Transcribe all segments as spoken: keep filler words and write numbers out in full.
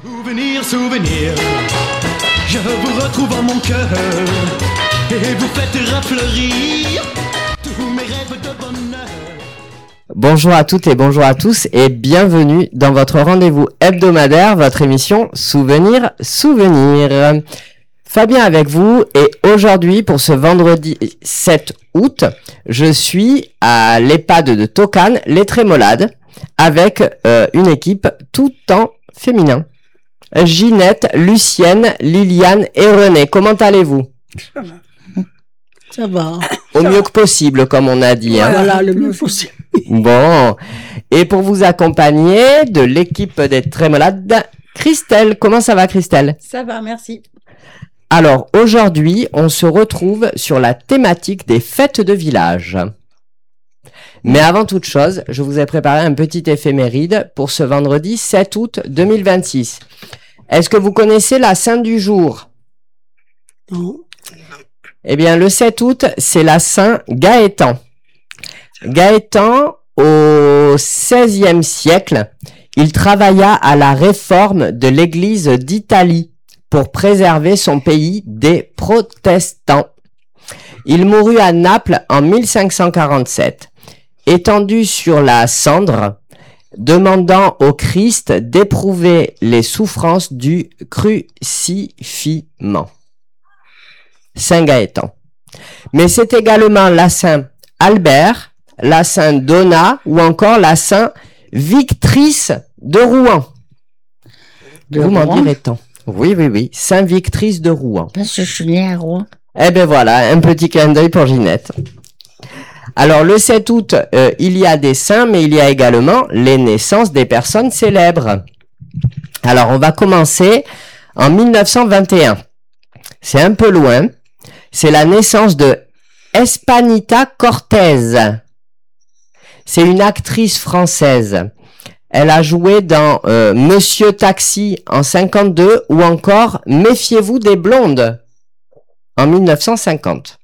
Souvenir, souvenir, je vous retrouve en mon cœur et vous faites rafleurir tous mes rêves de bonheur. Bonjour à toutes et bonjour à tous et bienvenue dans votre rendez-vous hebdomadaire, votre émission Souvenir, Souvenir. Fabien avec vous et aujourd'hui pour ce vendredi sept août, je suis à l'EHPAD de Tocane, les Trémolades, avec euh, une équipe tout en féminin. Ginette, Lucienne, Liliane et René. Comment allez-vous? Ça va. Ça va. Au mieux que possible, comme on a dit. Hein. Voilà, le mieux possible. Bon. Et pour vous accompagner de l'équipe des Trémolades, Christelle. Comment ça va, Christelle? Ça va, merci. Alors, aujourd'hui, on se retrouve sur la thématique des fêtes de village. Mais avant toute chose, je vous ai préparé un petit éphéméride pour ce vendredi sept août deux mille vingt-six. Est-ce que vous connaissez la sainte du jour? Non. Eh bien, le sept août, c'est la Saint Gaëtan. Gaëtan, au seizième siècle, il travailla à la réforme de l'église d'Italie pour préserver son pays des protestants. Il mourut à Naples en mille cinq cent quarante-sept, étendu sur la cendre, demandant au Christ d'éprouver les souffrances du crucifiement. Saint Gaëtan. Mais c'est également la Saint Albert, la Saint Donat ou encore la Saint Victrice de Rouen. De Vous m'en Rouen direz tant. Oui, oui, oui. Saint Victrice de Rouen. Parce que je suis née à Rouen. Eh ben voilà, un petit clin d'œil pour Ginette. Alors le sept août, euh, il y a des saints, mais il y a également les naissances des personnes célèbres. Alors on va commencer en mille neuf cent vingt et un. C'est un peu loin. C'est la naissance de Espanita Cortez. C'est une actrice française. Elle a joué dans euh, Monsieur Taxi en cinquante-deux ou encore Méfiez-vous des blondes en mille neuf cent cinquante.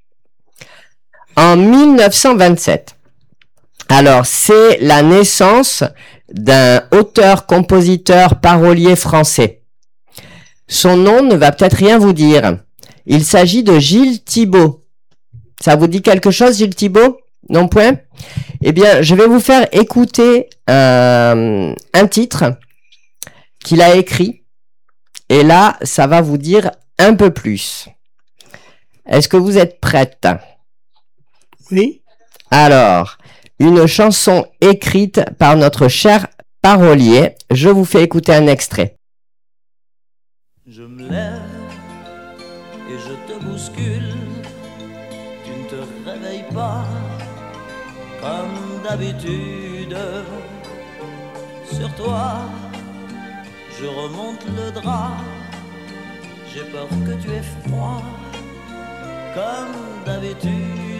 En mille neuf cent vingt-sept, alors c'est la naissance d'un auteur, compositeur, parolier français. Son nom ne va peut-être rien vous dire. Il s'agit de Gilles Thibaut. Ça vous dit quelque chose, Gilles Thibaut? Non point? Eh bien, je vais vous faire écouter euh, un titre qu'il a écrit. Et là, ça va vous dire un peu plus. Est-ce que vous êtes prête? Oui. Alors, une chanson écrite par notre cher parolier. Je vous fais écouter un extrait. Je me lève et je te bouscule. Tu ne te réveilles pas comme d'habitude. Sur toi, je remonte le drap. J'ai peur que tu aies froid comme d'habitude.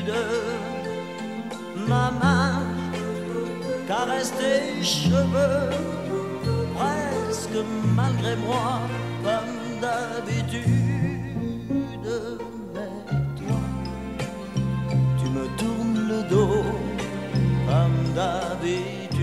Ma main caresse tes cheveux, presque malgré moi, comme d'habitude. Mais toi, tu me tournes le dos, comme d'habitude.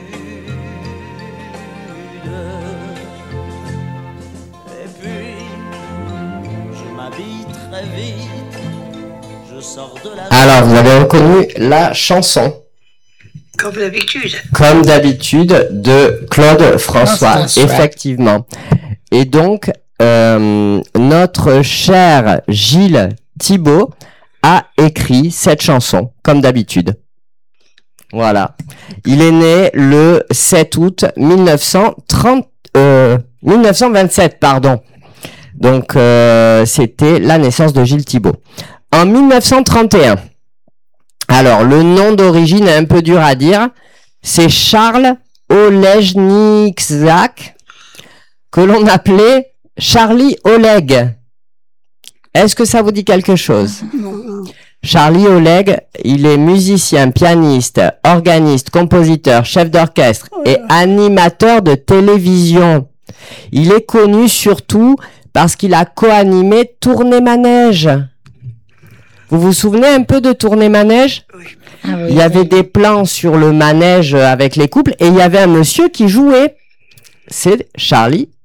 Et puis, je m'habille très vite. Je sors de la... Alors, vous avez reconnu la chanson. Comme d'habitude. Comme d'habitude, de Claude François, François. effectivement. Et donc, euh, notre cher Gilles Thibaut a écrit cette chanson, comme d'habitude. Voilà. Il est né le sept août mille neuf cent trente, euh, mille neuf cent vingt-sept, pardon. Donc, euh, c'était la naissance de Gilles Thibaut. En mille neuf cent trente et un, alors le nom d'origine est un peu dur à dire, c'est Charles Olejniczak, que l'on appelait Charlie Oleg. Est-ce que ça vous dit quelque chose? Non, non. Charlie Oleg, il est musicien, pianiste, organiste, compositeur, chef d'orchestre et animateur de télévision. Il est connu surtout parce qu'il a co-animé Tournée Manège. Vous vous souvenez un peu de Tournée Manège? Oui. Ah oui, Il y avait oui. des plans sur le manège avec les couples et il y avait un monsieur qui jouait. C'est Charlie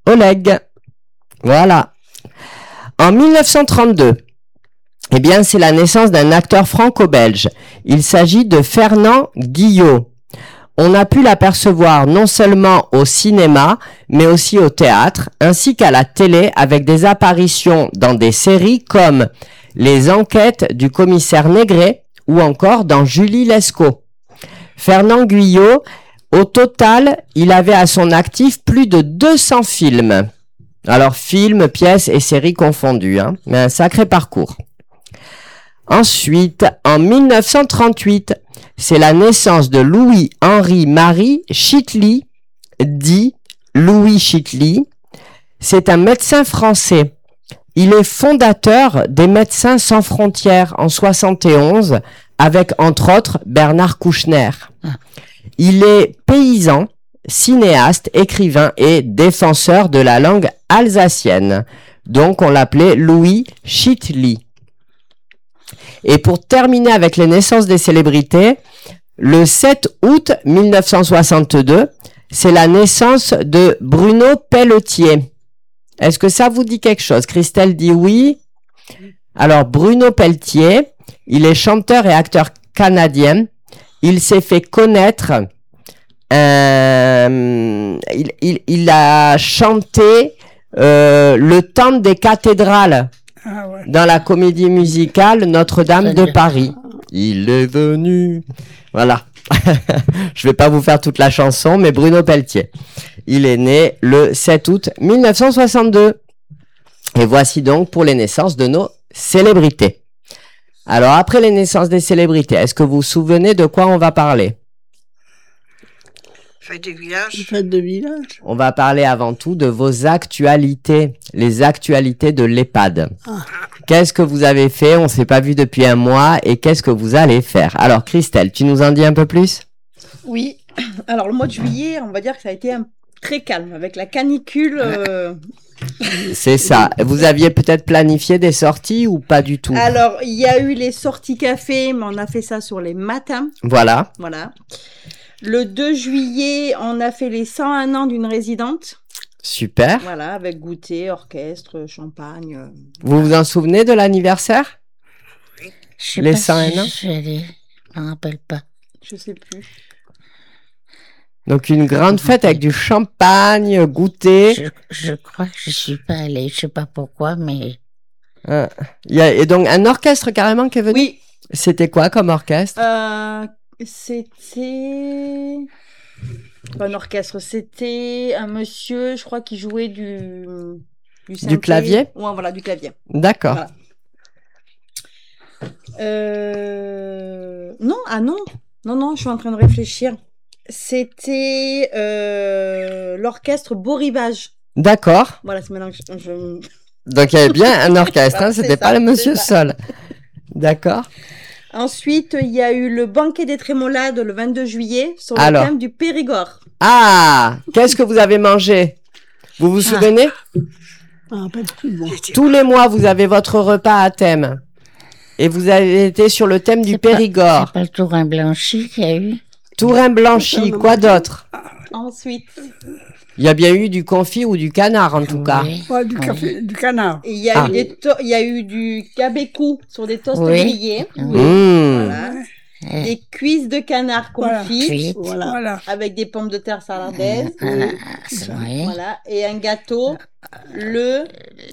Oleg. Voilà. En mille neuf cent trente-deux, eh bien, c'est la naissance d'un acteur franco-belge. Il s'agit de Fernand Guillot. On a pu l'apercevoir non seulement au cinéma, mais aussi au théâtre, ainsi qu'à la télé avec des apparitions dans des séries comme Les Enquêtes du commissaire Négret ou encore dans Julie Lescaut. Fernand Guillot, au total, il avait à son actif plus de deux cents films. Alors, films, pièces et séries confondues, hein, mais un sacré parcours. Ensuite, en mille neuf cent trente-huit, c'est la naissance de Louis-Henri-Marie Chitly, dit Louis Chitly. C'est un médecin français. Il est fondateur des Médecins sans frontières en soixante et onze, avec entre autres Bernard Kouchner. Il est paysan, cinéaste, écrivain et défenseur de la langue alsacienne. Donc on l'appelait Louis Chitly. Et pour terminer avec les naissances des célébrités, le sept août mille neuf cent soixante-deux, c'est la naissance de Bruno Pelletier. Est-ce que ça vous dit quelque chose? Christelle dit oui. Alors Bruno Pelletier, il est chanteur et acteur canadien. Il s'est fait connaître, euh, il, il, il a chanté euh, Le Temple des cathédrales. Ah ouais. Dans la comédie musicale Notre-Dame de Paris. Il est venu. Voilà. Je vais pas vous faire toute la chanson, mais Bruno Pelletier. Il est né le sept août mille neuf cent soixante-deux. Et voici donc pour les naissances de nos célébrités. Alors, après les naissances des célébrités, est-ce que vous vous souvenez de quoi on va parler? Fête de village. Fête de village. On va parler avant tout de vos actualités, les actualités de l'EHPAD. Ah. Qu'est-ce que vous avez fait? On ne s'est pas vu depuis un mois et qu'est-ce que vous allez faire? Alors Christelle, tu nous en dis un peu plus? Oui, alors le mois de juillet, on va dire que ça a été un... très calme avec la canicule. Euh... C'est ça. Vous aviez peut-être planifié des sorties ou pas du tout? Alors, il y a eu les sorties café, mais on a fait ça sur les matins. Voilà. Voilà. Le deux juillet, on a fait les cent un ans d'une résidente. Super. Voilà, avec goûter, orchestre, champagne. Euh... Vous vous en souvenez de l'anniversaire? Je sais les pas cent un si ans? je ne me rappelle pas. Je sais plus. Donc une grande fête avec du champagne, goûter. Je, je crois que je suis pas allée, je sais pas pourquoi, mais... Euh, y a, et donc un orchestre carrément qui est venu? Oui. C'était quoi comme orchestre? euh, C'était... Pas un orchestre, c'était un monsieur, je crois, qui jouait du... Du, du clavier? Ouais, voilà, du clavier. D'accord. Voilà. Euh... Non, ah non. Non, non, je suis en train de réfléchir. C'était euh, l'orchestre Beau Rivage. D'accord. Voilà, c'est maintenant que je... je... Donc il y avait bien un orchestre, hein, c'était pas ça, le monsieur seul. D'accord. Ensuite, il y a eu le banquet des Trémolades le vingt-deux juillet sur le Alors. thème du Périgord. Ah, qu'est-ce que vous avez mangé? Vous vous souvenez? Ah, pas plus bon. Tous les mois, vous avez votre repas à thème. Et vous avez été sur le thème du C'est Périgord. Pas, c'est pas le Tourin Blanchi qu'il y a eu? Tourin Blanchi, quoi d'autre? Ensuite, Il y a bien eu du confit ou du canard, en tout cas. Oui. Ouais, du, café, du canard. il y, a Ah. eu des to- il y a eu du gabécou sur des toasts Oui. grillés. Oui. Mmh. Voilà. Euh, Des cuisses de canard Voilà. confites. Cuites. Voilà. voilà. Avec des pommes de terre saladaises. Voilà, c'est vrai. Voilà. Et un gâteau, le,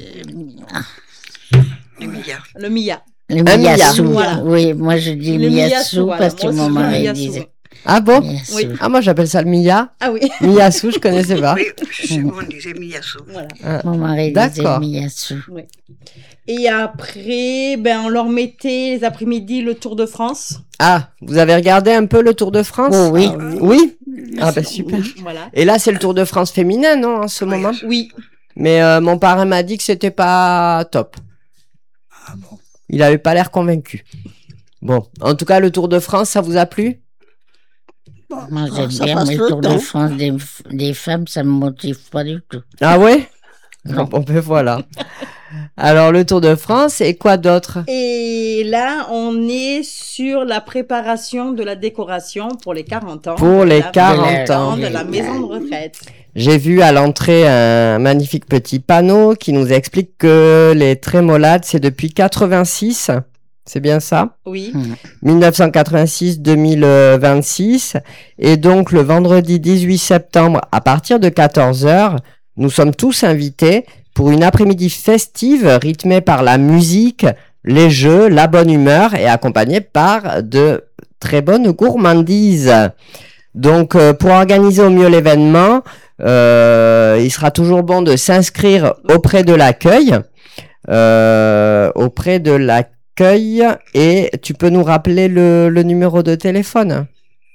Du milliard. le Mia. Le Un miyasu. Voilà. Oui, moi je dis Le miyasu miyasu, voilà. parce que Moi mon aussi, mari miyasu. disait Ah bon? miyasu. Oui. Ah, moi j'appelle ça le miya. Ah oui. Miyasu, je connaissais pas. Ah. Oui, je sais, on disait Miyasu. Voilà. Mon mari disait D'accord. miyasu. Et après, ben, on leur mettait les après-midi le Tour de France. Ah, vous avez regardé un peu le Tour de France? Oh oui. Oui? Ah ben super. Voilà. Et là, c'est le Tour de France féminin, non, en ce Oui. moment? Oui. Mais euh, mon parrain m'a dit que c'était pas top. Ah bon. Il avait pas l'air convaincu. Bon, en tout cas, le Tour de France, ça vous a plu? Bon, Moi ah, j'aime ça bien, passe mais le le Tour de temps. France des, des femmes, ça me motive pas du tout. Ah ouais? Non. Bon, ben voilà. Alors, le Tour de France et quoi d'autre? Et là, on est sur la préparation de la décoration pour les quarante ans. Pour de les la- quarante ans. de la maison de retraite. J'ai vu à l'entrée un magnifique petit panneau qui nous explique que les Trémolades, c'est depuis quatre-vingt-six. C'est bien ça? Oui. mille neuf cent quatre-vingt-six deux mille vingt-six. Et donc, le vendredi dix-huit septembre, à partir de quatorze heures, nous sommes tous invités pour une après-midi festive rythmée par la musique, les jeux, la bonne humeur et accompagnée par de très bonnes gourmandises. Donc, euh, pour organiser au mieux l'événement, euh, il sera toujours bon de s'inscrire auprès de l'accueil. Euh, auprès de l'accueil. Et tu peux nous rappeler le, le numéro de téléphone?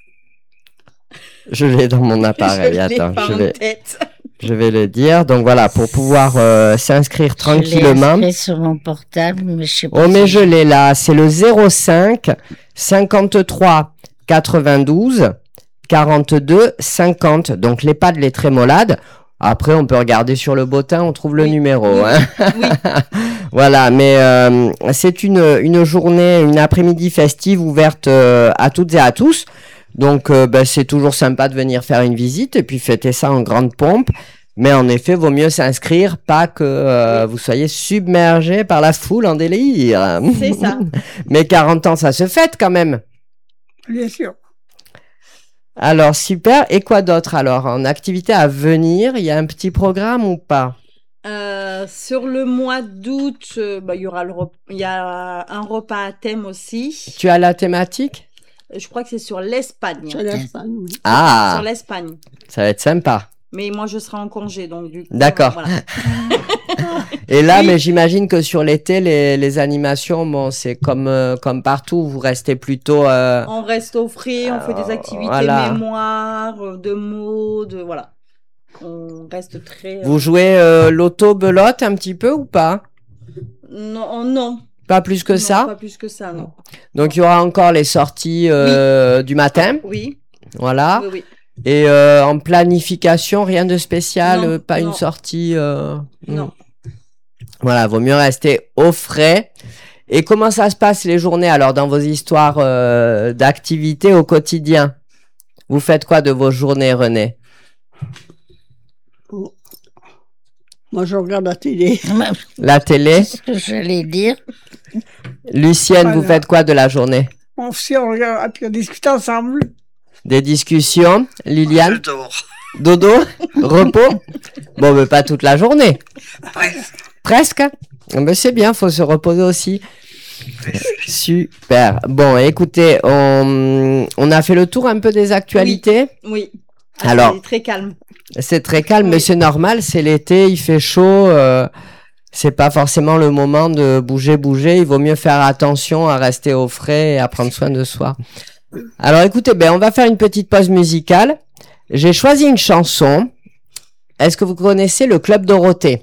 Je l'ai dans mon appareil. Je l'ai Attends, pas je en vais, tête. je vais le dire. Donc voilà, pour pouvoir euh, s'inscrire Je l'ai tranquillement. inscrit sur mon portable, mais je sais pas. Oh, mais si- je l'ai là. C'est le zéro cinq cinquante-trois quatre-vingt-douze quarante-deux cinquante. Donc les pas de les Trémolades. Après, on peut regarder sur le bottin, on trouve le Oui. numéro. Oui. Hein. Oui. Voilà, mais euh, c'est une, une journée, une après-midi festive ouverte euh, à toutes et à tous. Donc, euh, ben, c'est toujours sympa de venir faire une visite et puis fêter ça en grande pompe. Mais en effet, vaut mieux s'inscrire, pas que euh, vous soyez submergé par la foule en délire. C'est ça. Mais quarante ans, ça se fête quand même. Bien sûr. Alors, super. Et quoi d'autre alors? En activité à venir, il y a un petit programme ou pas? Euh, sur le mois d'août, euh, bah, il y aura le rep- il y a un repas à thème aussi. Tu as la thématique? Je crois que c'est sur l'Espagne. C'est l'Espagne, oui. Ah, Sur l'Espagne. ça va être sympa. Mais moi, je serai en congé, donc du coup. D'accord. Voilà. Et là, Oui. mais j'imagine que sur l'été, les, les animations, bon, c'est comme, euh, comme partout, vous restez plutôt... euh, On reste au frais, on fait des activités voilà. mémoire, euh, de mots, de voilà. On reste très. euh, Vous jouez euh, l'auto-belote un petit peu ou pas? Non, non. Pas plus que Non, ça? Pas plus que ça, non. Donc, il y aura encore les sorties euh, du matin, Oui. voilà. Oui, oui. Et euh, en planification, rien de spécial, Non, euh, pas non. une sortie... euh, Non. Voilà, vaut mieux rester au frais. Et comment ça se passe les journées alors dans vos histoires euh, d'activités au quotidien? Vous faites quoi de vos journées, René? Oh. Moi, je regarde la télé. La télé? C'est ce que j'allais dire. Lucienne, vous Voilà. faites quoi de la journée? On, si on regarde, et puis on discute ensemble. Des discussions? Je Liliane? dors. Dodo? Repos? Bon, mais pas toute la journée. Bref. Presque? Mais c'est bien, faut se reposer aussi. Super. Bon, écoutez, on, on a fait le tour un peu des actualités. Oui. Ah, Alors- c'est très calme. C'est très calme, Oui. mais c'est normal, c'est l'été, il fait chaud, euh, c'est pas forcément le moment de bouger, bouger, il vaut mieux faire attention à rester au frais et à prendre soin de soi. Alors écoutez, ben on va faire une petite pause musicale. J'ai choisi une chanson. Est-ce que vous connaissez le Club Dorothée?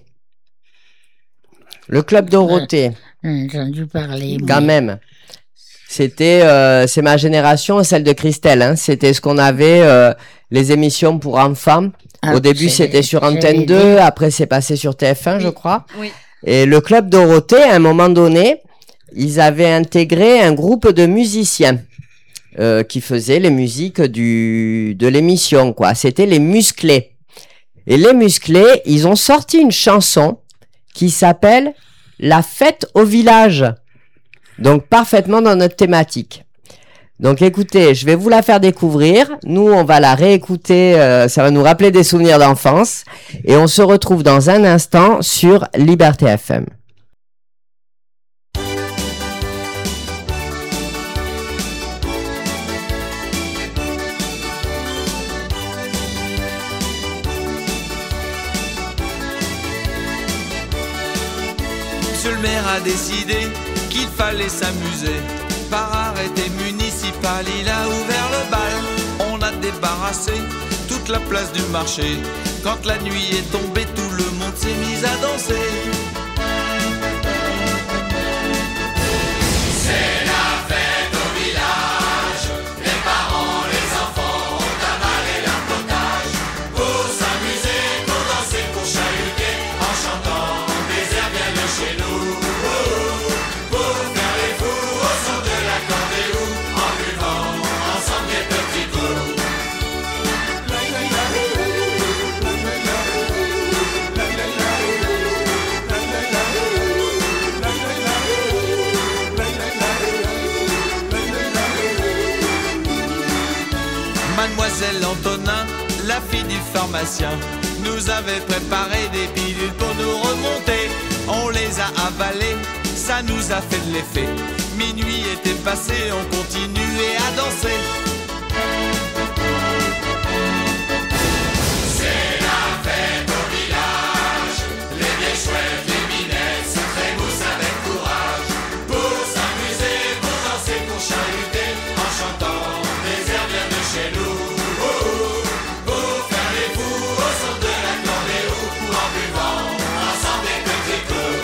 Le Club Dorothée, J'ai entendu parler. quand mais- même. C'était, euh, c'est ma génération, celle de Christelle. Hein. C'était ce qu'on avait, euh, les émissions pour enfants. Ah, Au début, j'allais- c'était sur j'allais Antenne dire- deux, après c'est passé sur T F un, je Oui. crois. Oui. Et le Club Dorothée, à un moment donné, ils avaient intégré un groupe de musiciens euh, qui faisaient les musiques du de l'émission, quoi. C'était les Musclés. Et les Musclés, ils ont sorti une chanson qui s'appelle La fête au village. Donc parfaitement dans notre thématique. Donc écoutez, je vais vous la faire découvrir. Nous, on va la réécouter. euh, ça va nous rappeler des souvenirs d'enfance. Et on se retrouve dans un instant sur Liberté F M. Monsieur le maire a décidé qu'il fallait s'amuser. Par arrêté municipal, il a ouvert le bal. On a débarrassé toute la place du marché. Quand la nuit est tombée, tout le monde s'est mis à danser. C'est la fête au village. Les parents, les enfants ont avalé leur potage. Pour s'amuser, pour danser, pour chahuter, en chantant des airs bien léchés. Antonin, la fille du pharmacien, nous avait préparé des pilules pour nous remonter. On les a avalées, ça nous a fait de l'effet. Minuit était passé, on continuait à danser. C'est la fête au village, les vieilles chouettes, les minettes se trémoussent avec courage. Pour s'amuser, pour danser, pour chahuter, en chantant des airs bien de chez nous. Pour faire les fous au son de l'accordéon, ou en buvant ensemble des petits coups.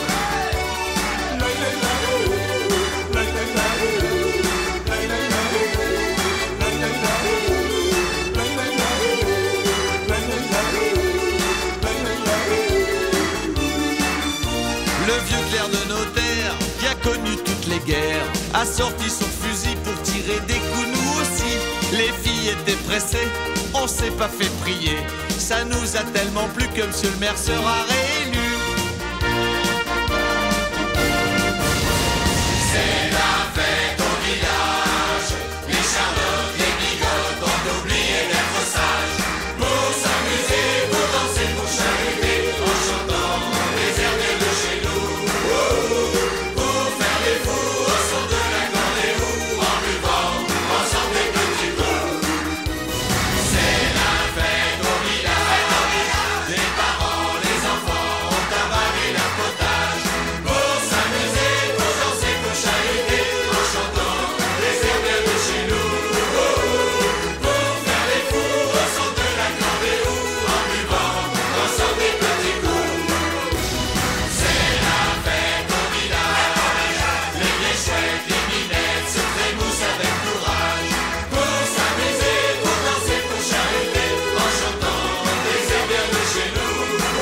Le vieux clerc de notaire, qui a connu toutes les guerres, a sorti son fusil pour tirer des coups, nous aussi. Les filles étaient pressées, on s'est pas fait prier. Ça nous a tellement plu que monsieur le maire sera réélu. C'est la fête au village, les charlottes, les bigotes ont oublié d'être sages. Pour s'amuser, pour danser, pour chahuter, en chantant les airs bien de chez nous. Pour faire les fous au son de l'accordéon, en buvant ensemble des petits coups. C'est la fête au village, les parents, les enfants ont avalé la potage. Pour s'amuser, pour danser, pour chahuter, en chantant les airs bien de chez nous. Pour faire les fous au son de l'accordéon, en buvant ensemble des petits coups. C'est la fête au village, les vieilles chouettes, les minettes se trémoussent avec courage. Pour s'amuser, pour danser, pour chahuter, en chantant des airs bien de chez nous.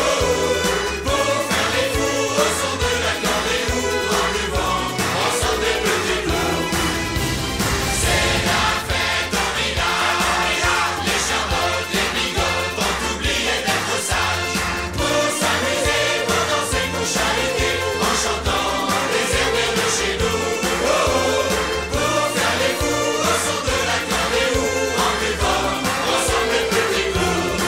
Pour faire les fous au son de l'accordéon, en buvant ensemble des petits coups. C'est la fête au village, les charlottes, les bigotes ont oublié d'être sages. Pour s'amuser, pour danser, pour chahuter, en chantant des airs bien de chez nous. Pour faire les fous au son de l'accordéon, en buvant ensemble des petits coups.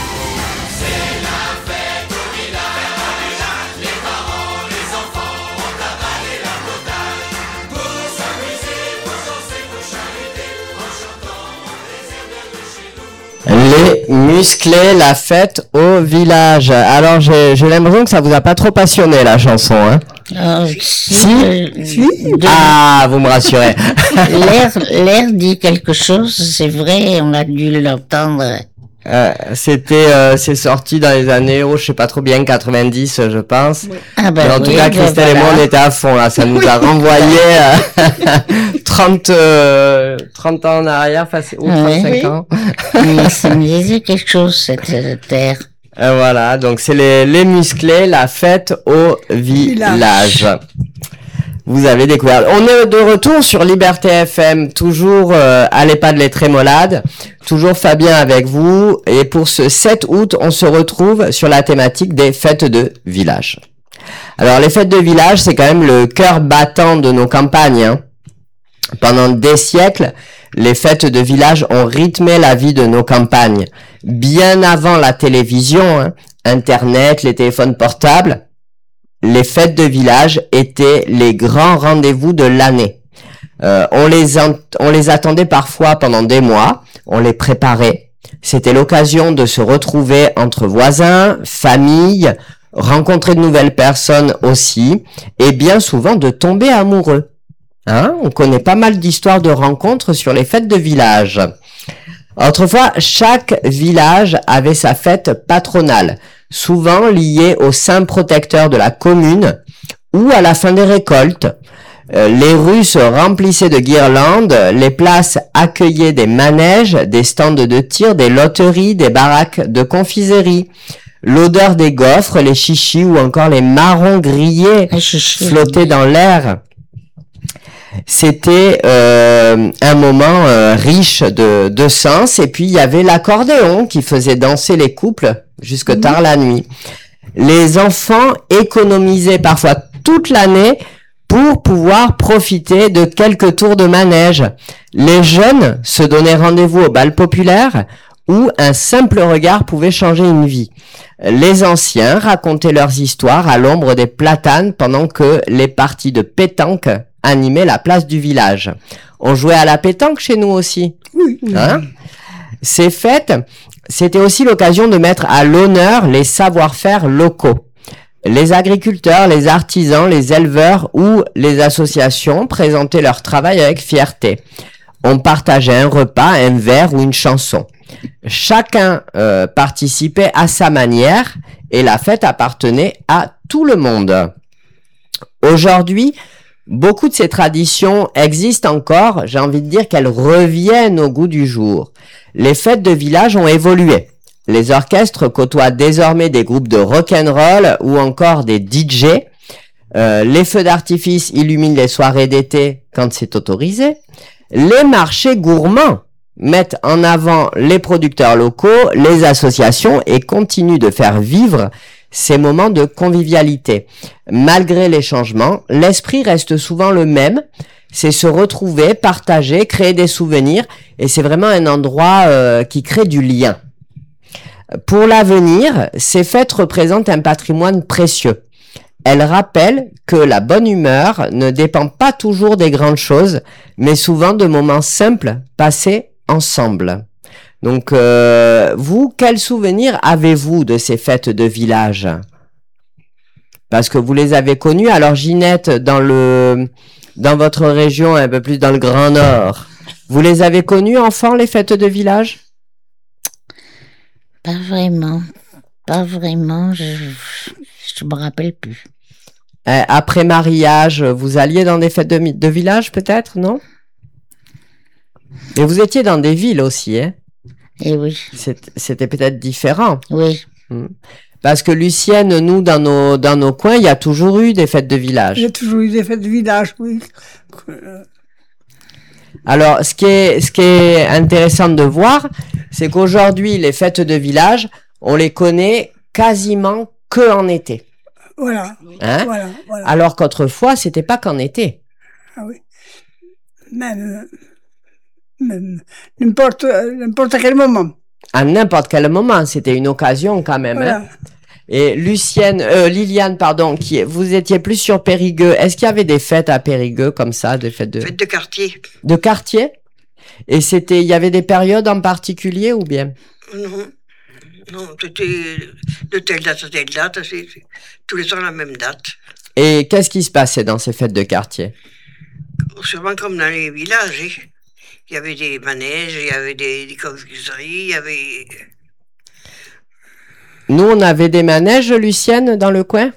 C'est la fête au village, les parents, les enfants ont avalé la potage. Pour s'amuser, pour danser, pour chahuter, en chantant des airs bien de chez nous. Les musclés, la fête au village. Alors, j'ai j'ai l'impression que ça vous a pas trop passionné, la chanson, hein? Euh, si, Si. euh, Si. de- Ah, vous me rassurez. l'air, l'air dit quelque chose, c'est vrai, on a dû l'entendre. Euh, c'était, euh, c'est sorti dans les années, oh, je sais pas trop bien, quatre-vingt-dix, je pense. Ah ben Mais en tout oui, cas, ben Christelle et moi, voilà. on était à fond, là. Ça nous a renvoyé euh, trente, euh, trente ans en arrière, enfin, c'est- ou Ouais. trente-cinq Oui. ans. Mais ça me disait quelque chose, cette euh, terre. Euh, voilà, donc c'est les, les musclés, la fête au village. Vous avez découvert. On est de retour sur Liberté F M, toujours euh, à l'EHPAD Les Trémolades, toujours Fabien avec vous. Et pour ce sept août, on se retrouve sur la thématique des fêtes de village. Alors les fêtes de village, c'est quand même le cœur battant de nos campagnes, hein. Pendant des siècles, les fêtes de village ont rythmé la vie de nos campagnes. Bien avant la télévision, hein, Internet, les téléphones portables, les fêtes de village étaient les grands rendez-vous de l'année. Euh, on les en- on les attendait parfois pendant des mois, on les préparait. C'était l'occasion de se retrouver entre voisins, familles, rencontrer de nouvelles personnes aussi, et bien souvent de tomber amoureux. Hein, on connaît pas mal d'histoires de rencontres sur les fêtes de village. Autrefois, chaque village avait sa fête patronale, souvent liée au saint protecteur de la commune ou à la fin des récoltes. Euh, les rues se remplissaient de guirlandes, les places accueillaient des manèges, des stands de tir, des loteries, des baraques de confiserie. L'odeur des gaufres, les chichis ou encore les marrons grillés Ah, chichi. flottaient dans l'air. C'était euh, un moment euh, riche de, de sens. Et puis, il y avait l'accordéon qui faisait danser les couples jusque tard la nuit. Les enfants économisaient parfois toute l'année pour pouvoir profiter de quelques tours de manège. Les jeunes se donnaient rendez-vous au bal populaire où un simple regard pouvait changer une vie. Les anciens racontaient leurs histoires à l'ombre des platanes pendant que les parties de pétanque animaient la place du village. On jouait à la pétanque chez nous aussi. Oui, oui. Hein? Ces fêtes, c'était aussi l'occasion de mettre à l'honneur les savoir-faire locaux. Les agriculteurs, les artisans, les éleveurs ou les associations présentaient leur travail avec fierté. On partageait un repas, un verre ou une chanson. Chacun euh, participait à sa manière et la fête appartenait à tout le monde. Aujourd'hui, beaucoup de ces traditions existent encore, j'ai envie de dire qu'elles reviennent au goût du jour. Les fêtes de village ont évolué. Les orchestres côtoient désormais des groupes de rock'n'roll ou encore des D J. Euh, les feux d'artifice illuminent les soirées d'été quand c'est autorisé. Les marchés gourmands mettent en avant les producteurs locaux, les associations et continuent de faire vivre ces moments de convivialité. Malgré les changements, l'esprit reste souvent le même. C'est se retrouver, partager, créer des souvenirs et c'est vraiment un endroit euh, qui crée du lien. Pour l'avenir, ces fêtes représentent un patrimoine précieux. Elles rappellent que la bonne humeur ne dépend pas toujours des grandes choses, mais souvent de moments simples passés ensemble. Donc, euh, vous, quels souvenirs avez-vous de ces fêtes de village? Parce que vous les avez connues. Alors, Ginette, dans le, dans votre région, un peu plus dans le Grand Nord, vous les avez connues, enfant, les fêtes de village? Pas vraiment. Pas vraiment. Je je me rappelle plus. Euh, après mariage, vous alliez dans des fêtes de, de village, peut-être, non? Et vous étiez dans des villes aussi, hein? Eh oui. C'est- C'était peut-être différent. Oui. Parce que Lucienne, nous, dans nos, dans nos coins, il y a toujours eu des fêtes de village. J'ai toujours eu des fêtes de village, oui. Euh, Alors, ce qui est, ce qui est intéressant de voir, c'est qu'aujourd'hui, les fêtes de village, on les connaît quasiment que en été. Voilà, Hein? voilà, voilà. Alors qu'autrefois, c'était pas qu'en été. Ah oui. Même, euh, même n'importe, euh, n'importe quel moment. À n'importe quel moment, c'était une occasion quand même. Voilà. Hein? Et Lucienne, euh, Liliane, pardon, qui, vous étiez plus sur Périgueux. Est-ce qu'il y avait des fêtes à Périgueux comme ça, des fêtes de, Fête de quartier. de quartier? Et c'était, il y avait des périodes en particulier ou bien? Non. Non, c'était de telle date à telle date. C'est c'est tous les ans la même date. Et qu'est-ce qui se passait dans ces fêtes de quartier? Sûrement comme dans les villages. hein. Il y avait des manèges, il y avait des, des confiseries, il y avait... Nous, on avait des manèges, Lucienne, dans le coin?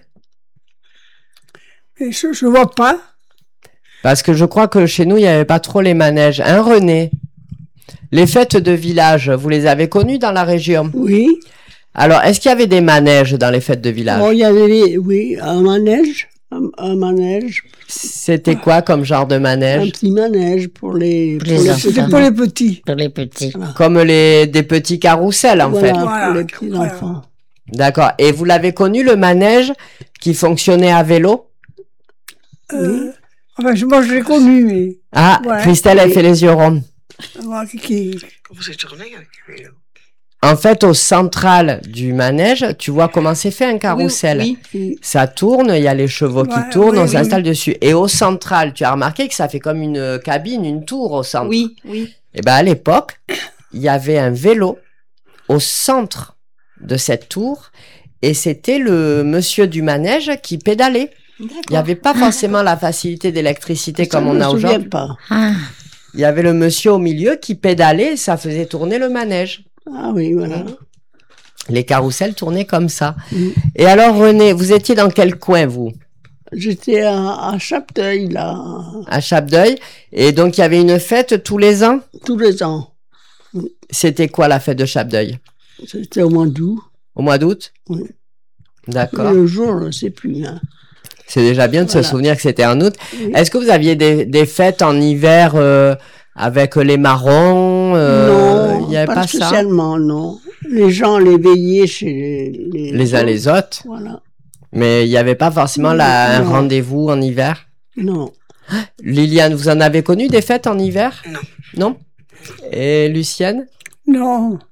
Et je, je vois pas. Parce que je crois que chez nous, il n'y avait pas trop les manèges. Hein, René? Les fêtes de village, vous les avez connues dans la région? Oui. Alors, est-ce qu'il y avait des manèges dans les fêtes de village? Oh, il y avait, les- oui, un manège, un, un manège, C'était quoi comme genre de un manège? petit manège pour les, Pour pour les les, enfants. c'était pour les petits. Pour les petits. Comme les, des petits carrousels, en Voilà, fait. pour les petits Voilà. enfants. D'accord. Et vous l'avez connu, le manège qui fonctionnait à vélo? Euh, enfin, je- moi, je l'ai connu, mais Ah, Ouais. Christelle, elle Oui. fait les yeux ronds. moi, qui, qui- Comment c'est tourné avec le vélo? En fait, au central du manège, tu vois comment c'est fait un carrousel. Oui, qui- Ça tourne, il y a les chevaux qui Ouais, tournent, oui, on oui, s'installe dessus. Et au central, tu as remarqué que ça fait comme une cabine, une tour au centre. oui, oui. Et ben à l'époque, il y avait un vélo au centre de cette tour et c'était le monsieur du manège qui pédalait. Il n'y avait pas forcément la facilité d'électricité comme je on me a souviens aujourd'hui. pas. Ah, Il y avait le monsieur au milieu qui pédalait et ça faisait tourner le manège. Ah oui, voilà. Les carrousels tournaient comme ça. Mm. Et alors René, vous étiez dans quel coin vous? J'étais à, à Chapteuil, là, À Chapdeuil. Et donc il y avait une fête tous les ans? tous les ans. C'était quoi la fête de Chapdeuil? C'était au mois d'août. Au mois d'août? Oui. D'accord. Le jour, je ne sais plus. Hein. C'est déjà bien de Voilà. se souvenir que c'était en août. Oui. Est-ce que vous aviez des, des fêtes en hiver euh, avec les marrons euh, non, il n'y avait pas, pas, ça? spécialement, non. Les gens les veillaient chez les... Les, Les uns les autres. Voilà. Mais il n'y avait pas forcément la, un Non. rendez-vous en hiver. Non. Liliane, vous en avez connu des fêtes en hiver? Non. Non? Et Lucienne? Non.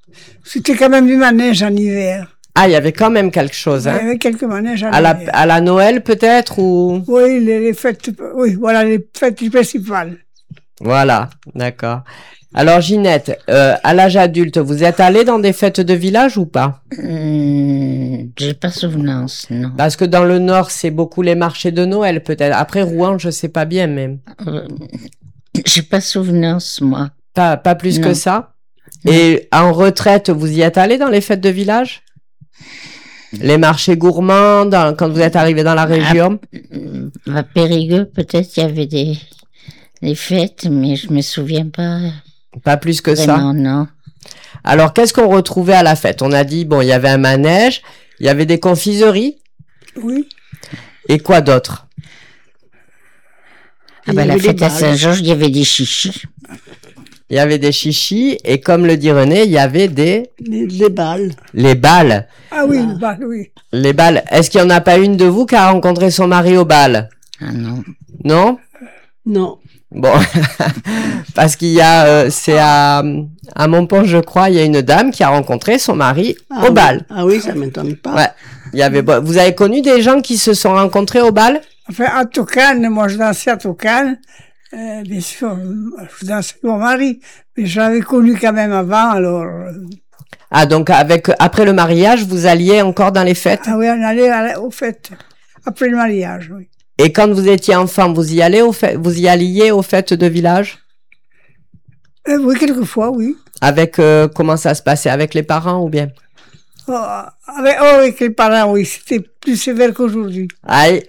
C'était quand même du manège en hiver. Ah, il y avait quand même quelque chose, Il y hein. avait quelques manèges en À la, hiver. à la Noël, peut-être, ou... Oui, les, les fêtes, oui, voilà, les fêtes principales. Voilà, d'accord. Alors, Ginette, euh, à l'âge adulte, vous êtes allée dans des fêtes de village ou pas? Hum, j'ai pas souvenance, non. Parce que dans le Nord, c'est beaucoup les marchés de Noël, peut-être. Après, Rouen, je sais pas bien, mais Euh, j'ai pas souvenance, moi. pas, pas plus Non. que ça. Et en retraite, vous y êtes allé dans les fêtes de village? Les marchés gourmands, dans- quand vous êtes arrivé dans la région? Hum, À Périgueux, peut-être, il y avait des, des fêtes, mais je me souviens pas Pas plus que ça. vraiment, non. Alors, qu'est-ce qu'on retrouvait à la fête? On a dit, bon, il y avait un manège, il y avait des confiseries, Oui. et quoi d'autre? Ah Il y ben, la avait des fête à balles. Saint-Georges, il y avait des chichis. Il y avait des chichis, et comme le dit René, il y avait des... Les, les balles. les balles. Ah oui, le bal, oui. Les balles. Est-ce qu'il n'y en a pas une de vous qui a rencontré son mari au bal? Ah non. Non? Non. Bon, parce qu'il y a, euh, c'est à, à Montpont, je crois, il y a une dame qui a rencontré son mari Ah au oui. bal. Ah oui, ça m'étonne pas. Ouais. Il y avait, vous avez connu des gens qui se sont rencontrés au bal? Enfin, à Toucan, moi je dansais à Toucan. Euh, bien sûr, je dansais avec mon mari, mais je l'avais connu quand même avant, alors... euh, Ah, donc avec, après le mariage, vous alliez encore dans les fêtes? Ah oui, on allait à la- aux fêtes, après le mariage, oui. Et quand vous étiez enfant, vous y allez aux fêtes, vous y alliez aux fêtes de village? Euh, oui, quelquefois, oui. Avec, euh, comment ça se passait? Avec les parents ou bien? Oh, avec, oh, avec les parents, oui, c'était plus sévère qu'aujourd'hui. Aïe.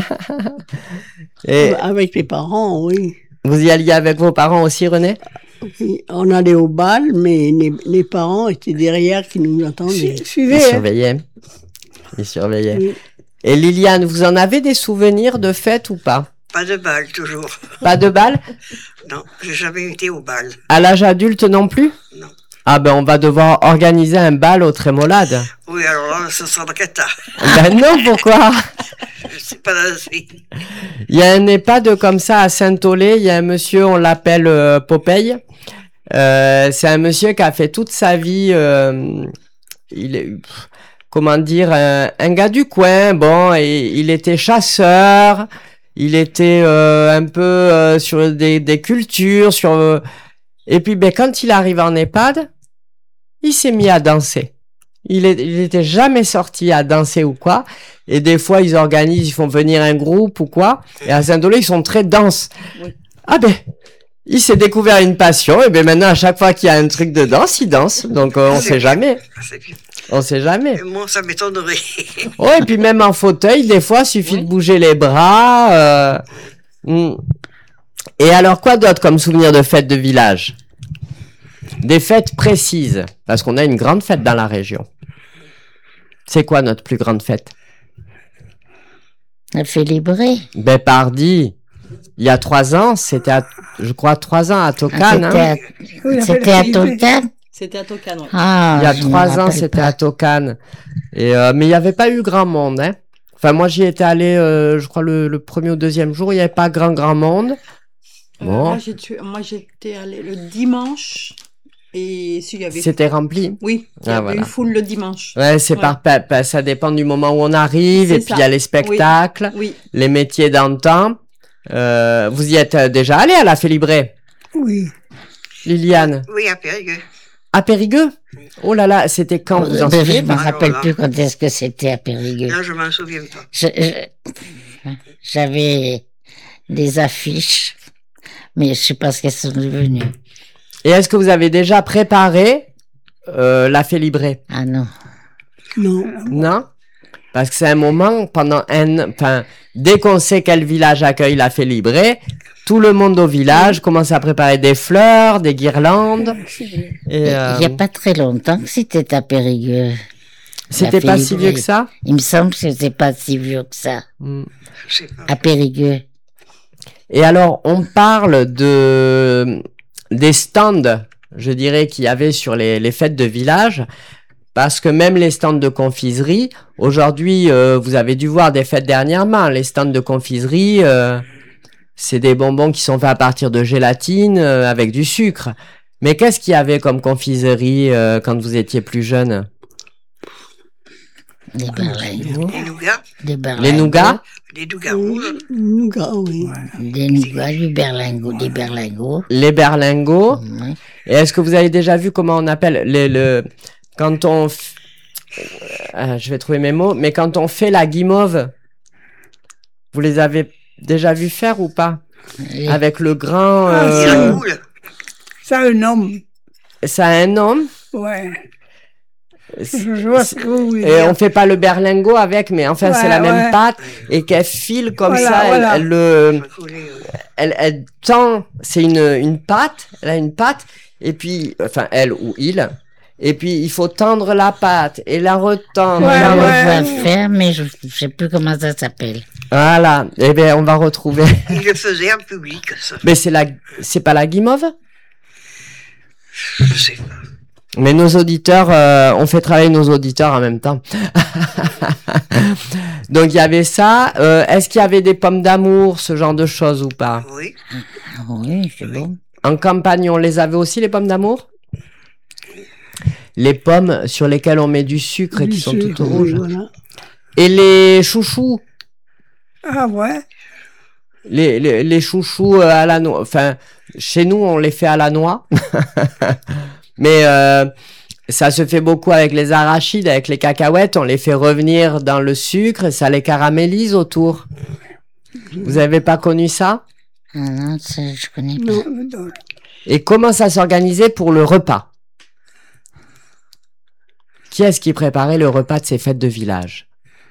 Et Avec les parents, oui. vous y alliez avec vos parents aussi, René? Oui, on allait au bal, mais les, les parents étaient derrière qui nous attendaient. Su- Suivez, Ils hein. surveillaient. Ils surveillaient. Oui. Et Liliane, vous en avez des souvenirs de fêtes ou pas? Pas de bal, toujours. Pas de bal? Non, j'ai jamais été au bal. À l'âge adulte non plus? Non. Ah ben on va devoir organiser un bal au Trémolade. Oui, alors là, ce sera le cata. Ben non, pourquoi? Je sais pas danser. Il y a un EHPAD comme ça à Saint-Olé, il y a un monsieur, on l'appelle euh, Popeye. Euh, c'est un monsieur qui a fait toute sa vie, euh, il est, pff, comment dire, un, un gars du coin, bon, et il était chasseur, il était euh, un peu euh, sur des, des cultures, sur... euh, et puis ben, quand il arrive en EHPAD, il s'est mis à danser. Il, est, il était jamais sorti à danser ou quoi. Et des fois, ils organisent, ils font venir un groupe ou quoi. Et à Saint-Dolé, ils sont très danses. Oui. Ah ben, il s'est découvert une passion. Et ben maintenant, à chaque fois qu'il y a un truc de danse, il danse. Donc, euh, on C'est sait bien. jamais. Ah, c'est bien. On sait jamais. Et moi, ça m'étonnerait. Oh, et puis même en fauteuil, des fois, il suffit Oui. de bouger les bras. euh, hmm. Et alors, quoi d'autre comme souvenir de fête de village? Des fêtes précises. Parce qu'on a une grande fête dans la région. C'est quoi notre plus grande fête? La Félibré. Ben, pardi, il y a trois ans, c'était à, je crois, trois ans à Ah, Tocan, c'était hein. à, Oui, la c'était à fête- Tocan. C'était à Tocan, ouais. Ah, Il y a je me trois ans, rappelle c'était pas. à Tocan. Et, euh, mais il n'y avait pas eu grand monde, hein. Enfin, moi, j'y étais allé, euh, je crois, le, le premier ou deuxième jour, il n'y avait pas grand, grand monde. Euh, Bon. moi, j'ai tué- moi, j'étais allée le dimanche. Et si, il y avait. C'était rempli. Oui, il y Ah, avait voilà. eu foule le dimanche. Ouais, c'est Ouais. par, pa- pa- ça dépend du moment où on arrive, C'est et puis ça. il y a les spectacles, Oui. les métiers d'antan. Euh, vous y êtes euh, déjà allé à la Félibré, Oui. Liliane? Oui, à Périgueux. À Périgueux? Oh là là, c'était quand vous en Ben, je souvenez me pas? rappelle Alors là. plus quand est-ce que c'était à Périgueux. Là, je m'en souviens pas. Je- je- J'avais des affiches, mais je sais pas ce qu'elles sont devenues. Et est-ce que vous avez déjà préparé euh, la Félibré? Ah non. Non. Non? Parce que c'est un moment pendant un... Enfin, dès qu'on sait quel village accueille la Félibré, tout le monde au village commence à préparer des fleurs, des guirlandes. Et, euh, Il y a pas très longtemps que c'était à Périgueux. c'était la pas si Félibré. vieux que ça? Il me semble que c'était pas si vieux que ça. Hmm. Je sais pas. À Périgueux. Et alors, on parle de des stands, je dirais, qu'il y avait sur les, les fêtes de village, parce que même les stands de confiserie, aujourd'hui, euh, vous avez dû voir des fêtes dernièrement, les stands de confiserie, euh, c'est des bonbons qui sont faits à partir de gélatine euh, avec du sucre. Mais qu'est-ce qu'il y avait comme confiserie euh, quand vous étiez plus jeune? Des berlingots. Les nougats, Des berlingots. Les nougats? les nougats rouges. Nougat, oui. Des nougats, du berlingot, des berlingots. Les berlingots. Oui. Et est-ce que vous avez déjà vu comment on appelle les, le quand on f- euh, je vais trouver mes mots, mais quand on fait la guimauve, vous les avez déjà vu faire ou pas? Les- Avec le grain, Ah, Et euh, la poule. Ça, un homme. ça a un nom. Ouais. Je, je vois ce que vous voulez Et dire. on fait pas le berlingot avec, mais enfin c'est Ouais, la même ouais. pâte et qu'elle file comme Voilà, ça, elle- voilà. elle, le, Ça coulait, ouais. elle, elle tend, c'est une, une pâte, elle a une pâte, et puis, enfin, elle ou il, et puis il faut tendre la pâte et la retendre. Ouais, la On re- va ouais. faire, mais je ne sais plus comment ça s'appelle. Voilà, eh bien, on va retrouver. Il le faisait en public, ça. Mais c'est la, c'est pas la guimauve? Je sais pas. Mais nos auditeurs, euh, on fait travailler nos auditeurs en même temps. Donc il y avait ça. Euh, est-ce qu'il y avait des pommes d'amour, ce genre de choses ou pas? Oui. Ah oui, c'est bon. En campagne, on les avait aussi, les pommes d'amour? Les pommes sur lesquelles on met du sucre et Du qui sont sucre, toutes oui, rouges. voilà. Et les chouchous, Ah ouais. les, les, les chouchous euh, à la noix. Enfin, chez nous, on les fait à la noix. Mais euh, ça se fait beaucoup avec les arachides, avec les cacahuètes. On les fait revenir dans le sucre et ça les caramélise autour. Vous avez pas connu ça? Ah non, ça, je connais pas. Non. Et comment ça s'organisait pour le repas? Qui est-ce qui préparait le repas de ces fêtes de village?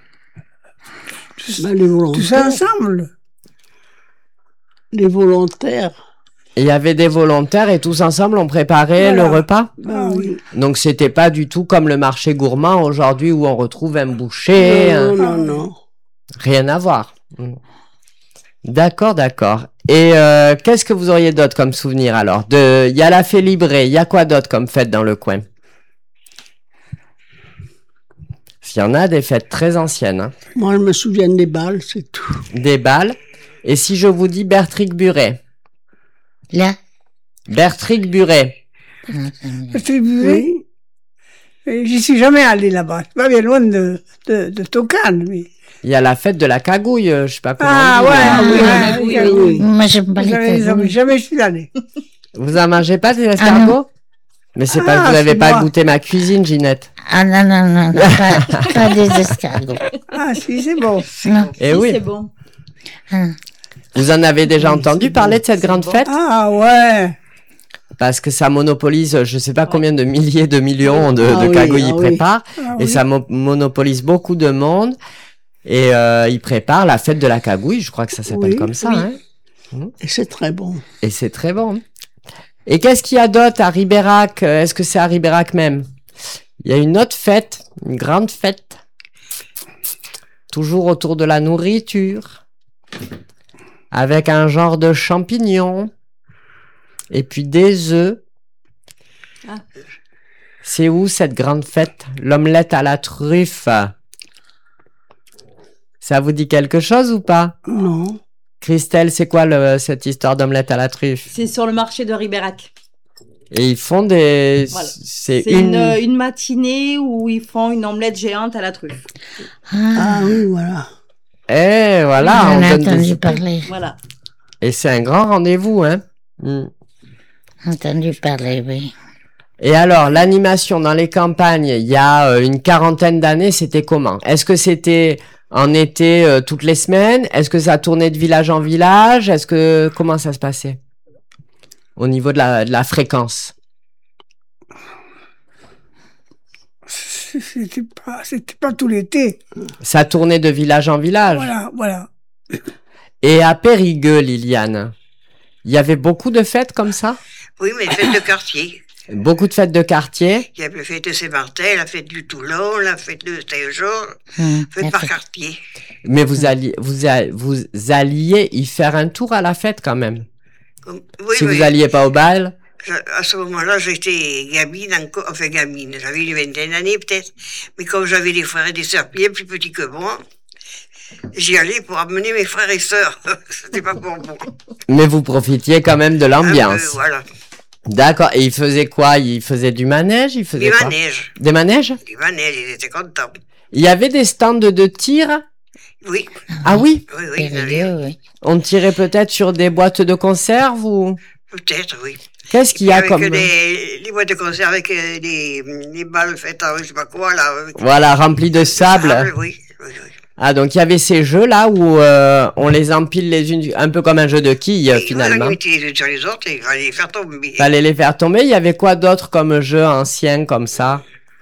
Bah, les Tout ça volontaires. ensemble. Les volontaires. Et il y avait des volontaires et tous ensemble on préparait Voilà. le repas. Bah Ah oui. Donc c'était pas du tout comme le marché gourmand aujourd'hui où on retrouve un boucher, un- Non, non, non. rien à voir. Mm. D'accord, d'accord. Et euh, qu'est-ce que vous auriez d'autre comme souvenir alors? De, il y a la Félibrée, il y a quoi d'autre comme fête dans le coin? Il y en a des fêtes très anciennes, hein. Moi, je me souviens des balles, c'est tout. Des balles. Et si je vous dis Bertric Buret, Là, Bertric Buret, non, ça me- Distribué. Oui. Et j'y suis jamais allé là-bas. C'est pas bien loin de, de, de Tocane, mais. il y a la fête de la cagouille, euh, je sais pas comment. Ah on dit, ouais, mais- ah oui, Ah, oui, oui, oui, oui. Moi, j'aime pas les Jamais, jamais, cagoules. jamais je suis allé. Vous en mangez pas des escargots? Mais c'est pas que Ah, vous n'avez c'est pas moi. goûté ma cuisine, Ginette. Ah non, non, non, non, pas, pas des escargots. Ah si, c'est bon. Non. Eh Si, oui. c'est bon. Ah. Vous en avez déjà entendu parler de cette grande bon. fête? Ah ouais. Parce que ça monopolise, je sais pas combien de milliers de millions de, Ah de oui, cagouilles ah ils oui. préparent. Ah, Et oui. ça mo- monopolise beaucoup de monde. Et euh, ils préparent la fête de la cagouille, je crois que ça s'appelle Oui, comme ça. oui. Hein. Et c'est très bon. Et c'est très bon. Et qu'est-ce qu'il y a d'autre à Ribérac? Euh, Est-ce que c'est à Ribérac même? Il y a une autre fête, une grande fête. Toujours autour de la nourriture. Avec un genre de champignons. Et puis des œufs. Ah. C'est où cette grande fête? L'omelette à la truffe. Ça vous dit quelque chose ou pas? Non. Christelle, c'est quoi le- cette histoire d'omelette à la truffe? C'est sur le marché de Ribérac. Et ils font des... Voilà. C'est C'est une, euh, une matinée où ils font une omelette géante à la truffe. Ah, Ah oui, voilà. Eh, voilà, j'en on ai donne des entendu idées. parler. Voilà. Et c'est un grand rendez-vous, hein. Mm. Entendu parler, oui. Et alors, l'animation dans les campagnes, il y a euh, une quarantaine d'années, c'était comment? Est-ce que c'était en été euh, toutes les semaines? Est-ce que ça tournait de village en village? Est-ce que comment ça se passait au niveau de la, de la fréquence? C'était pas, c'était pas tout l'été. Ça tournait de village en village. Voilà, voilà. Et à Périgueux, Liliane, il y avait beaucoup de fêtes comme ça? Oui, mais fête de quartier. Beaucoup de fêtes de quartier? Il y a la fête de Saint-Martin, la fête du Toulon, la fête de Saint-Georges, Hum, fête la par fête. quartier. Mais vous alliez, vous, a- vous alliez y faire un tour à la fête quand même. Comme- Oui, Si oui. vous alliez pas au bal, Je- à ce moment-là, j'étais gamine encore, enfin gamine, j'avais une vingtaine d'années peut-être, mais comme j'avais des frères et des sœurs bien plus petits que moi, j'y allais pour amener mes frères et sœurs. C'était pas pour moi. mais vous profitiez quand même de Un peu, l'ambiance. voilà. D'accord. Et il faisait quoi? Il faisait du manège? Il faisait Des quoi? manèges. Des manèges? Des manèges, ils étaient contents. Il y avait des stands de tir? Oui, Ah oui? oui, oui, il y en avait. Périgueux, oui. On tirait peut-être sur des boîtes de conserve ou... Peut-être, oui. Qu'est-ce qu'il y a avec comme... des, les boîtes de conserve avec euh, des, des balles faites en je sais pas quoi, là. Avec Voilà, rempli de sable. sable, oui, oui, oui. Ah, donc il y avait ces jeux-là où euh, on les empile les unes, un peu comme un jeu de quilles, euh, Et finalement. on mettait les unes sur les autres et on allait les faire tomber. Fallait les faire tomber. Il y avait quoi d'autre comme jeu ancien comme ça?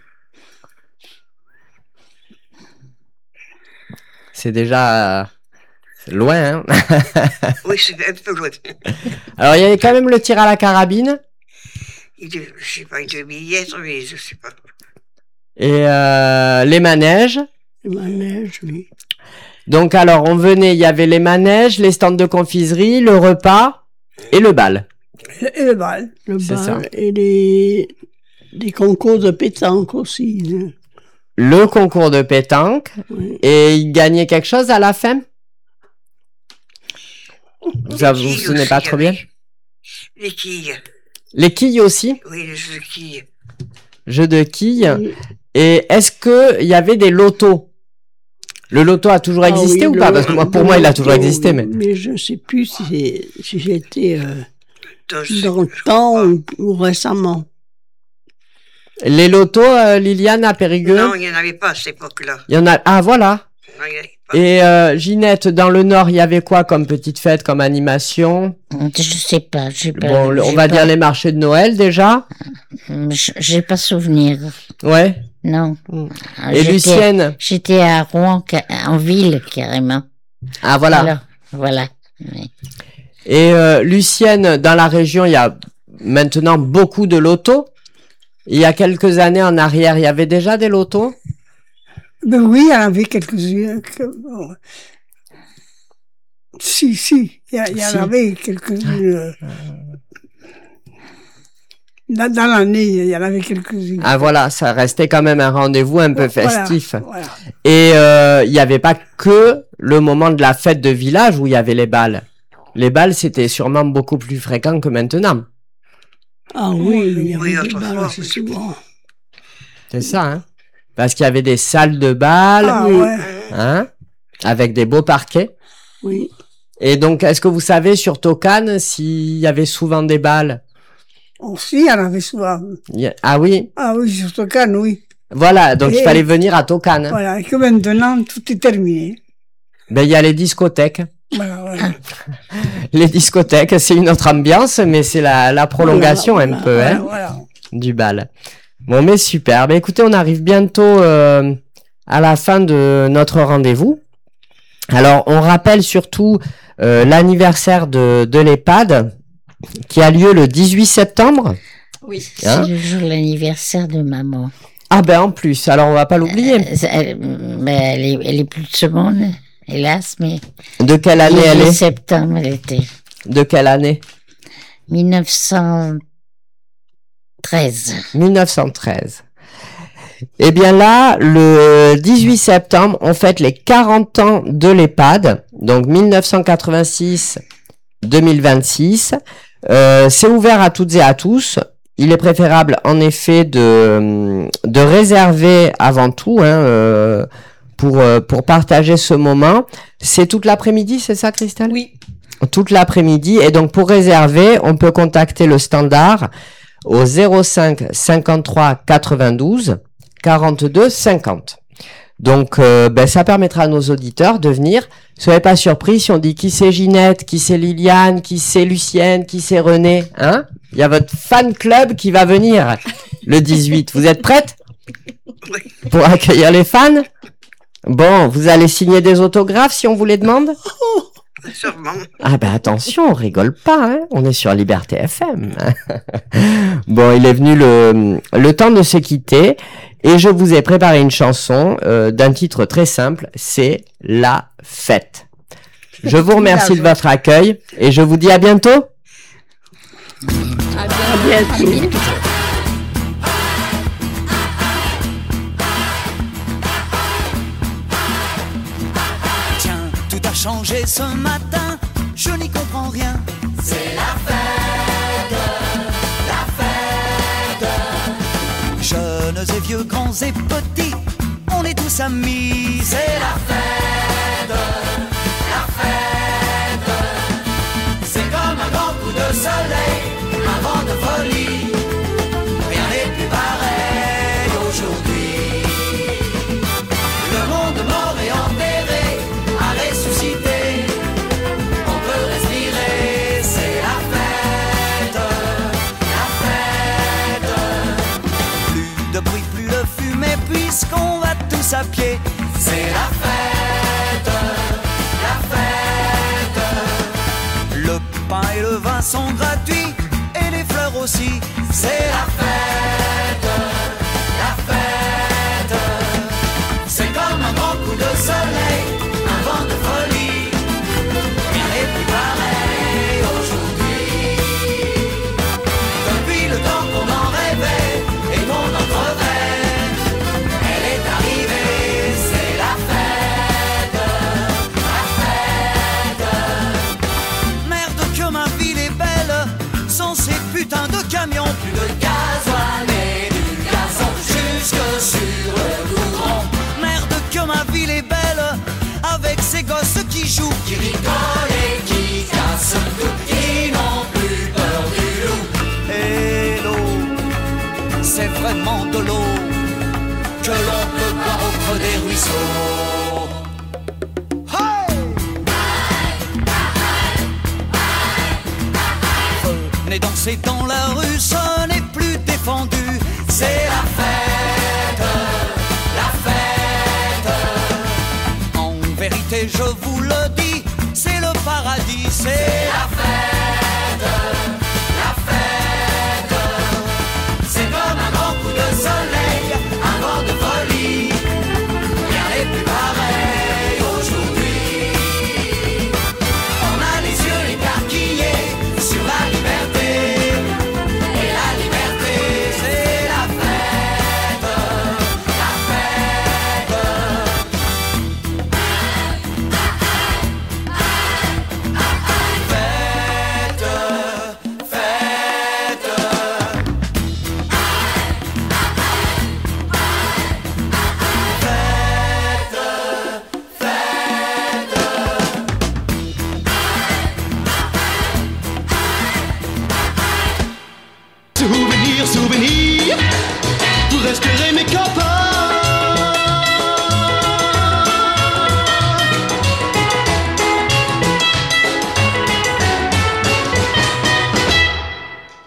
C'est déjà euh, c'est loin, hein. Oui, c'est un peu loin. Alors, il y avait quand même le tir à la carabine. Il devait, je sais pas, il devait y être, mais je sais pas. Et euh, les manèges. Le manège, oui. Donc, alors, on venait, il y avait les manèges, les stands de confiserie, le repas et le bal. Et le bal. Le C'est bal ça. et les, les concours de pétanque aussi. hein. Le concours de pétanque. Oui. Et il gagnait quelque chose à la fin? Vous vous vous quilles souvenez aussi, pas il y trop avait. bien? Les quilles. Les quilles aussi? Oui, les jeux de quilles. Jeux de quilles. Oui. Et est-ce que il y avait des lotos? Le loto a toujours Ah existé oui, ou pas? le- Parce que moi, pour le moi, il a loto, toujours existé, mais. Mais je ne sais plus si, c'est- si j'étais euh, Donc, je sais- dans le je temps crois ou, ou récemment. Les lotos, euh, Liliane, à pas. Périgueux? Non, il n'y en avait pas à cette époque-là. Il y en a. Ah, voilà. Non, il n'y en avait pas. Et euh, Ginette, dans le Nord, il y avait quoi comme petite fête, comme animation? Je sais pas, j'ai pas. Bon, le- on j'ai va pas- dire les marchés de Noël déjà. j- J'ai pas souvenir. Ouais. Non. Mm. Ah, Et j'étais- Lucienne? J'étais à Rouen, ca- en ville, carrément. Ah, voilà. Alors, voilà. Oui. Et euh, Lucienne, dans la région, il y a maintenant beaucoup de lotos. Il y a quelques années en arrière, il y avait déjà des lotos. Ben oui, il y en avait quelques-uns. que- bon. Si, si, il y, a- il y en Si. avait quelques-unes. euh, Dans, dans l'année, il y en avait quelques-unes. Ah voilà, ça restait quand même un rendez-vous un peu Voilà, festif. voilà. Et euh, il n'y avait pas que le moment de la fête de village où il y avait les balles. Les balles, c'était sûrement beaucoup plus fréquent que maintenant. Ah oui, il y Oui, avait des autrefois, balles assez oui. souvent. C'est ça, hein? Parce qu'il y avait des salles de bal, Ah oui. ouais. hein? Avec des beaux parquets. Oui. Et donc, est-ce que vous savez sur Tokane s'il y avait souvent des balles? Aussi, il y en avait souvent. Il y a- Ah oui, Ah oui, sur Tokane, oui. voilà, donc il Et- fallait venir à Tokane. Voilà, et que maintenant, tout est terminé. Ben, il y a les discothèques. Voilà, voilà. Les discothèques, c'est une autre ambiance, mais c'est la, la prolongation Voilà, un peu, Voilà, hein, voilà. du bal. Bon, mais super. Ben, écoutez, on arrive bientôt euh, à la fin de notre rendez-vous. Alors, on rappelle surtout euh, l'anniversaire de, de l'EHPAD qui a lieu le dix-huit septembre. Oui. Hein? C'est le jour de l'anniversaire de maman. Ah ben en plus, alors on va pas l'oublier. Euh, elle, ben, elle, est, elle est plus de ce monde, hélas, mais. De quelle année elle dix-huit est? septembre, elle était. De quelle année? mille neuf cent treize. mille neuf cent treize. Eh bien là, le dix-huit septembre, on fête les quarante ans de l'EHPAD, donc mille neuf cent quatre-vingt-six à deux mille vingt-six. Euh, c'est ouvert à toutes et à tous. Il est préférable en effet de, de réserver avant tout hein, euh, pour, euh, pour partager ce moment. C'est toute l'après-midi, c'est ça Christelle? Oui. Toute l'après-midi. Et donc pour réserver, on peut contacter le standard au zéro cinq cinquante-trois quatre-vingt-douze quarante-deux cinquante. Donc euh, ben, ça permettra à nos auditeurs de venir. Soyez pas surpris si on dit qui c'est Ginette, qui c'est Liliane, qui c'est Lucienne, qui c'est René. Hein? Il y a votre fan club qui va venir le dix-huit. Vous êtes prête pour accueillir les fans? Bon, vous allez signer des autographes si on vous les demande? Sûrement. Ah ben attention, on rigole pas, hein, on est sur Liberté F M. Bon, il est venu le, le temps de se quitter et je vous ai préparé une chanson euh, d'un titre très simple, c'est La Fête. Je vous remercie de votre accueil et je vous dis à bientôt. À bientôt. Tiens, tout a changé ce matin, je n'y comprends rien. C'est la fête, la jeunes et vieux, grands et petits, on est tous amis. C'est la fête, la fête. C'est comme un grand coup de soleil, un vent de folie. Rien n'est plus pareil aujourd'hui. Le monde mort et enterré a ressuscité. On peut respirer, c'est la fête, la fête. Plus de bruit, plus de fumée, puisqu'on va tous à pied. C'est la fête, la fête. Le pain et le vin sont gratuits et les fleurs aussi. C'est la fête, la fête. C'est comme un grand coup de soleil, un vent de folie. Rien n'est plus pareil aujourd'hui. Depuis le temps qu'on en rêvait et qu'on en crevait, elle est arrivée. C'est la fête, la fête. Merde que ma ville est belle, sans ces putains de camions. Plus de gasoil et du gazon jusque sur le goudron. Merde que ma ville est belle, avec ces gosses qui jouent, qui rigolent et qui cassent tout, qui n'ont plus peur du loup. Et l'eau, c'est vraiment de l'eau que l'on peut boire au creux des ruisseaux. Venez danser dans la rue, ce n'est plus défendu. C'est la fête, la fête. En vérité, je vous le dis, c'est le paradis. C'est la fête, la fête. C'est comme un grand coup de soleil.